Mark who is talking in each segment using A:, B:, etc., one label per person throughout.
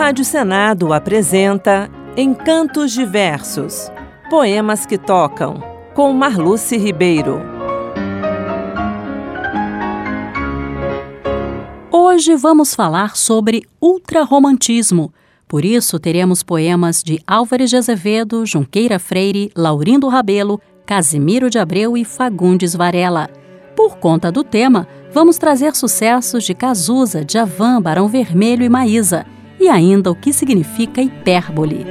A: Rádio Senado apresenta Encantos Diversos, Poemas que Tocam, com Marluce Ribeiro.
B: Hoje vamos falar sobre ultrarromantismo. Por isso, teremos poemas de Álvares de Azevedo, Junqueira Freire, Laurindo Rebelo, Casimiro de Abreu e Fagundes Varela. Por conta do tema, vamos trazer sucessos de Cazuza, Djavan, Barão Vermelho e Maísa, e ainda o que significa hipérbole.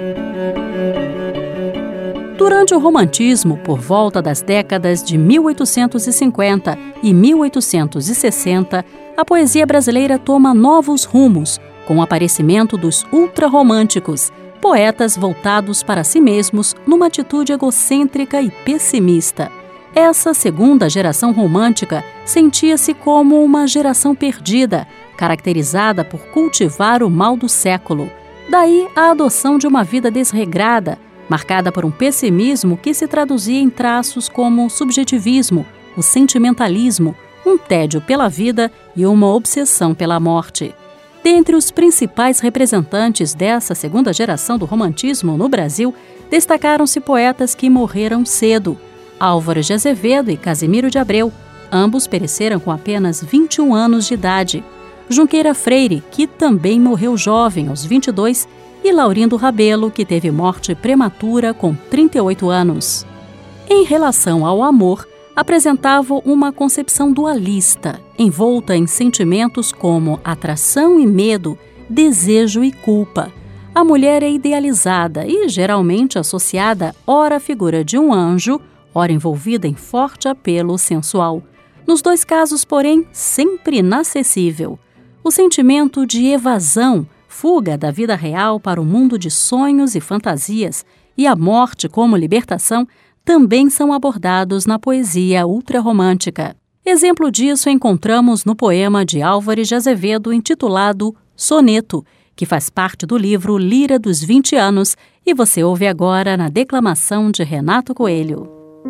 B: Durante o romantismo, por volta das décadas de 1850 e 1860, a poesia brasileira toma novos rumos, com o aparecimento dos ultrarromânticos, poetas voltados para si mesmos numa atitude egocêntrica e pessimista. Essa segunda geração romântica sentia-se como uma geração perdida, caracterizada por cultivar o mal do século. Daí a adoção de uma vida desregrada, marcada por um pessimismo que se traduzia em traços como o subjetivismo, o sentimentalismo, um tédio pela vida e uma obsessão pela morte. Dentre os principais representantes dessa segunda geração do romantismo no Brasil, destacaram-se poetas que morreram cedo: Álvares de Azevedo e Casimiro de Abreu. Ambos pereceram com apenas 21 anos de idade. Junqueira Freire, que também morreu jovem, aos 22, e Laurindo Rebelo, que teve morte prematura com 38 anos. Em relação ao amor, apresentavam uma concepção dualista, envolta em sentimentos como atração e medo, desejo e culpa. A mulher é idealizada e geralmente associada ora à figura de um anjo, ora envolvida em forte apelo sensual. Nos dois casos, porém, sempre inacessível. O sentimento de evasão, fuga da vida real para o mundo de sonhos e fantasias, e a morte como libertação, também são abordados na poesia ultrarromântica. Exemplo disso encontramos no poema de Álvares de Azevedo intitulado Soneto, que faz parte do livro Lira dos 20 Anos, e você ouve agora na declamação de Renato Coelho.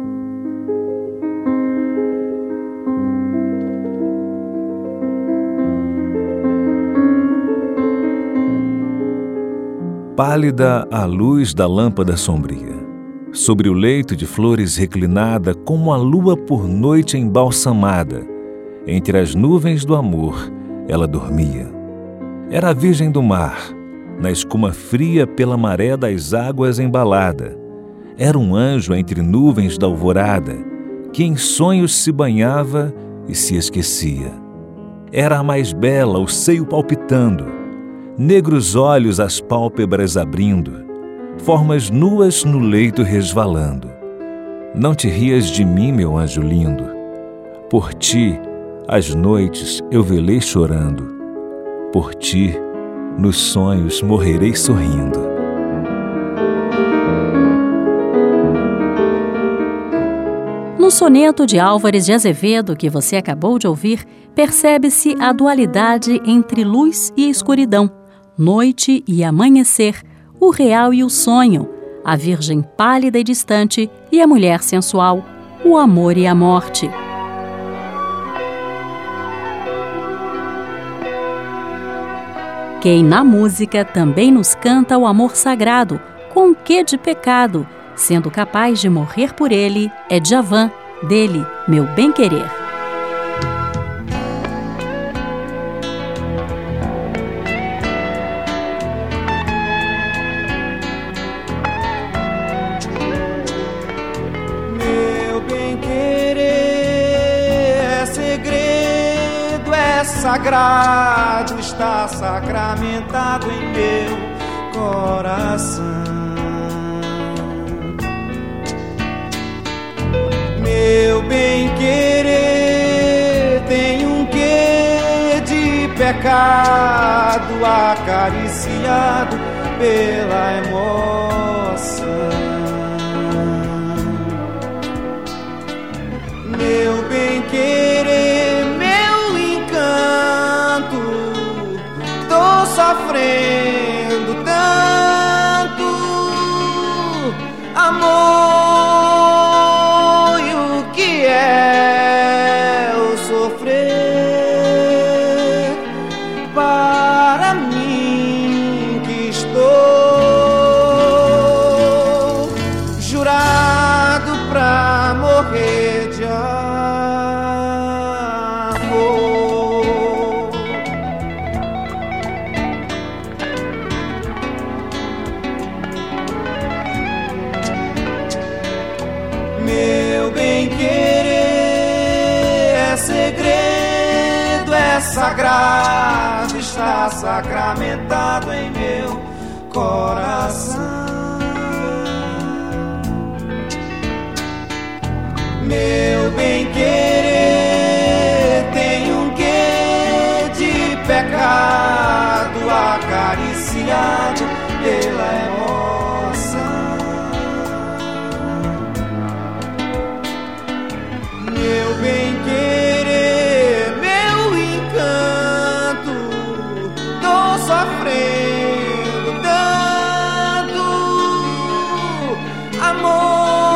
C: Pálida a luz da lâmpada sombria, sobre o leito de flores reclinada, como a lua por noite embalsamada, entre as nuvens do amor ela dormia. Era a virgem do mar, na escuma fria pela maré das águas embalada. Era um anjo entre nuvens da alvorada, que em sonhos se banhava e se esquecia. Era a mais bela, o seio palpitando, negros olhos as pálpebras abrindo, formas nuas no leito resvalando. Não te rias de mim, meu anjo lindo. Por ti, as noites eu velei chorando. Por ti, nos sonhos morrerei sorrindo.
B: No soneto de Álvares de Azevedo, que você acabou de ouvir, percebe-se a dualidade entre luz e escuridão, noite e amanhecer, o real e o sonho, a virgem pálida e distante e a mulher sensual, o amor e a morte. Quem na música também nos canta o amor sagrado, com um quê de pecado, sendo capaz de morrer por ele, é Djavan, dele, Meu Bem-Querer.
D: Sagrado, está sacramentado em meu coração. Meu bem-querer tem um quê de pecado, acariciado pela emoção. Meu bem-querer, meu encanto, tô sofrendo tanto amor, e o que é o sofrer para mim que sagrado, está sacramentado em meu coração. Meu bem-querer tem um quê de pecado acariciado pela emoção. Meu bem-querer, meu encanto, tô sofrendo tanto amor.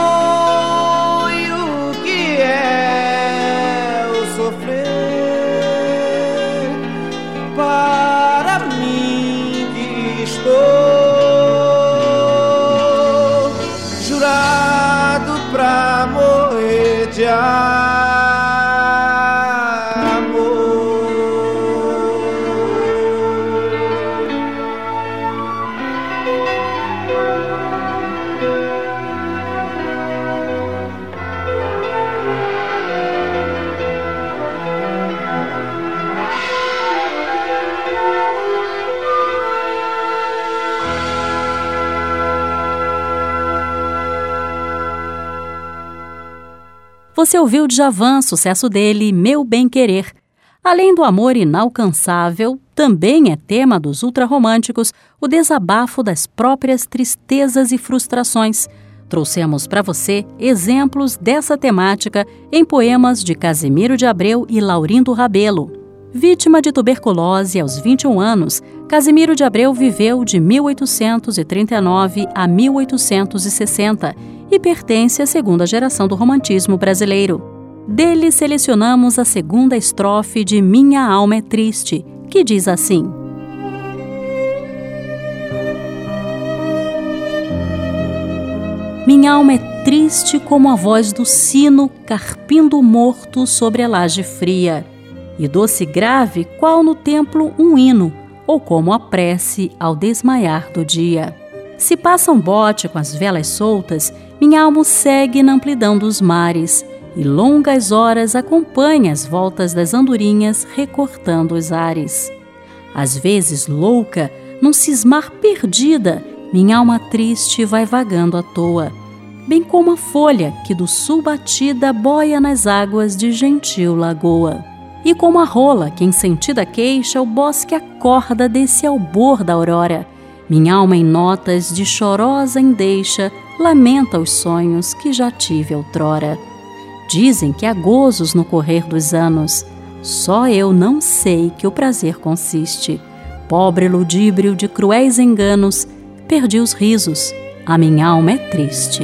B: Você ouviu Djavan, sucesso dele, Meu Bem-Querer. Além do amor inalcançável, também é tema dos ultrarromânticos o desabafo das próprias tristezas e frustrações. Trouxemos para você exemplos dessa temática em poemas de Casimiro de Abreu e Laurindo Rabelo. Vítima de tuberculose aos 21 anos, Casimiro de Abreu viveu de 1839 a 1860 e pertence à segunda geração do romantismo brasileiro. Dele selecionamos a segunda estrofe de Minha Alma é Triste, que diz assim: Minha alma é triste como a voz do sino carpindo o morto sobre a laje fria, e doce e grave qual no templo um hino, ou como a prece ao desmaiar do dia. Se passa um bote com as velas soltas, minha alma segue na amplidão dos mares, e longas horas acompanha as voltas das andorinhas recortando os ares. Às vezes, louca, num cismar perdida, minha alma triste vai vagando à toa, bem como a folha que do sul batida boia nas águas de gentil lagoa. E como a rola que em sentida queixa o bosque acorda desse albor da aurora, minha alma em notas de chorosa endeixa lamenta os sonhos que já tive outrora. Dizem que há gozos no correr dos anos, só eu não sei que o prazer consiste. Pobre ludíbrio de cruéis enganos, perdi os risos, a minha alma é triste.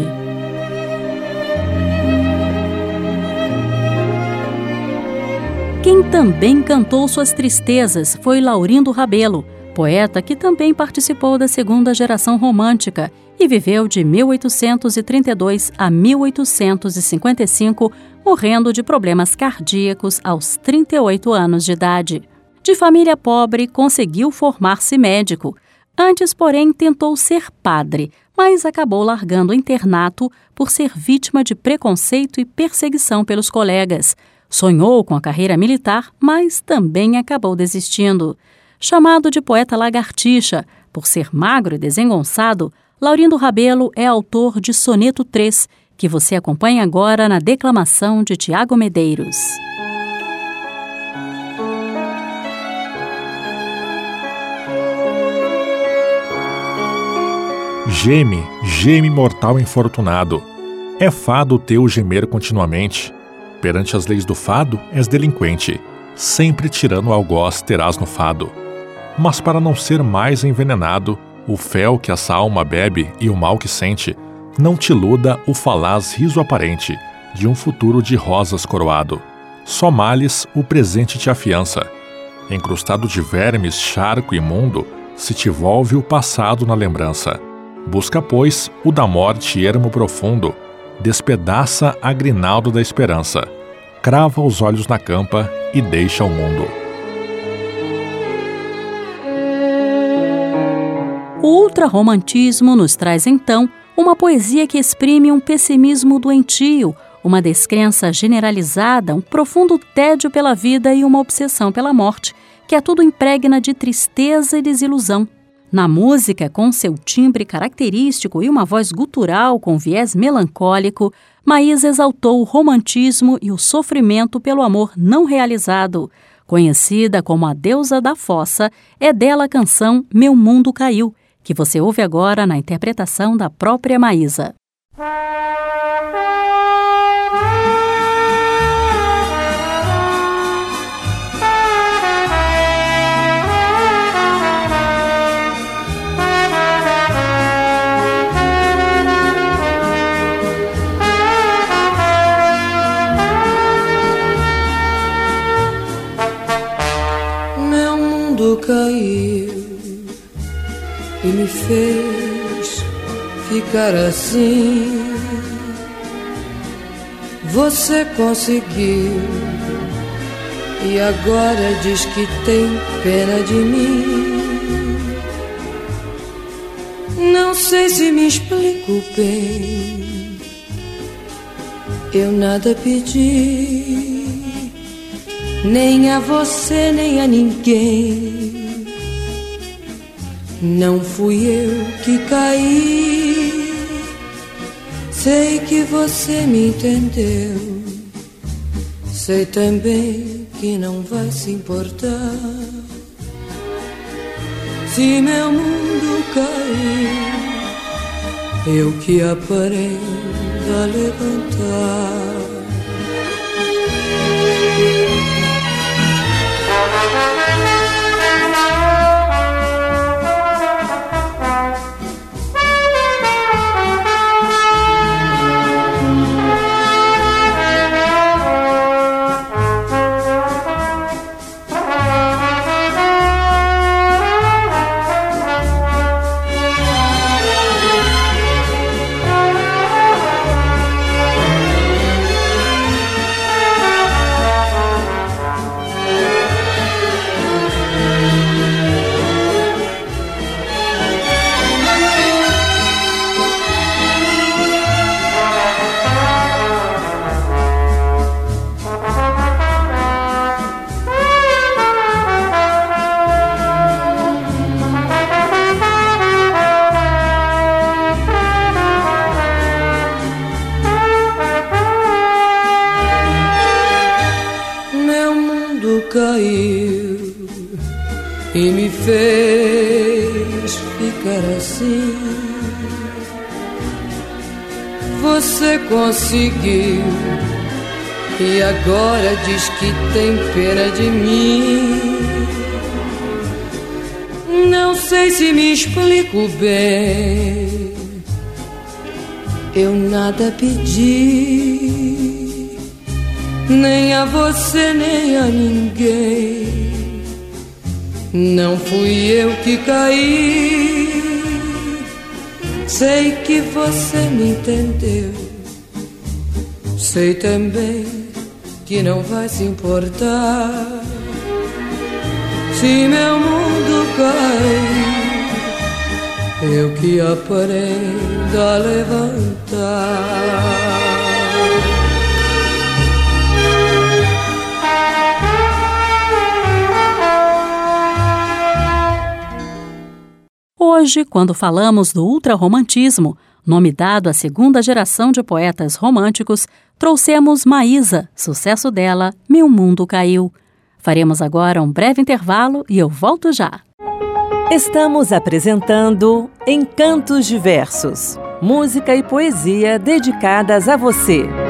B: Quem também cantou suas tristezas foi Laurindo Rabelo, poeta que também participou da segunda geração romântica e viveu de 1832 a 1855, morrendo de problemas cardíacos aos 38 anos de idade. De família pobre, conseguiu formar-se médico. Antes, porém, tentou ser padre, mas acabou largando o internato por ser vítima de preconceito e perseguição pelos colegas. Sonhou com a carreira militar, mas também acabou desistindo. Chamado de poeta lagartixa, por ser magro e desengonçado, Laurindo Rabelo é autor de Soneto 3, que você acompanha agora na declamação de Tiago Medeiros.
E: Geme, geme mortal infortunado, é fado teu gemer continuamente. Perante as leis do fado és delinquente, sempre tirano algoz terás no fado. Mas para não ser mais envenenado, o fel que essa alma bebe e o mal que sente, não te iluda o falaz riso aparente de um futuro de rosas coroado. Só males o presente te afiança. Encrustado de vermes, charco imundo, se te volve o passado na lembrança. Busca, pois, o da morte ermo profundo, despedaça a grinalda da esperança, crava os olhos na campa e deixa o mundo.
B: O ultrarromantismo nos traz, então, uma poesia que exprime um pessimismo doentio, uma descrença generalizada, um profundo tédio pela vida e uma obsessão pela morte, que a tudo impregna de tristeza e desilusão. Na música, com seu timbre característico e uma voz gutural com viés melancólico, Maísa exaltou o romantismo e o sofrimento pelo amor não realizado. Conhecida como a deusa da fossa, é dela a canção Meu Mundo Caiu, que você ouve agora na interpretação da própria Maísa.
F: Caiu e me fez ficar assim. Você conseguiu e agora diz que tem pena de mim. Não sei se me explico bem, eu nada pedi, nem a você nem a ninguém. Não fui eu que caí, sei que você me entendeu. Sei também que não vai se importar se meu mundo cair, eu que aprendo a levantar. Caiu e me fez ficar assim. Você conseguiu e agora diz que tem pena de mim. Não sei se me explico bem, eu nada pedi, nem a você nem a ninguém. Não fui eu que caí, sei que você me entendeu. Sei também que não vai se importar se meu mundo cair, eu que aprendo a levantar.
B: Hoje, quando falamos do ultrarromantismo, nome dado à segunda geração de poetas românticos, trouxemos Maísa, sucesso dela, Meu Mundo Caiu. Faremos agora um breve intervalo e eu volto já.
A: Estamos apresentando Encantos Diversos, música e poesia dedicadas a você.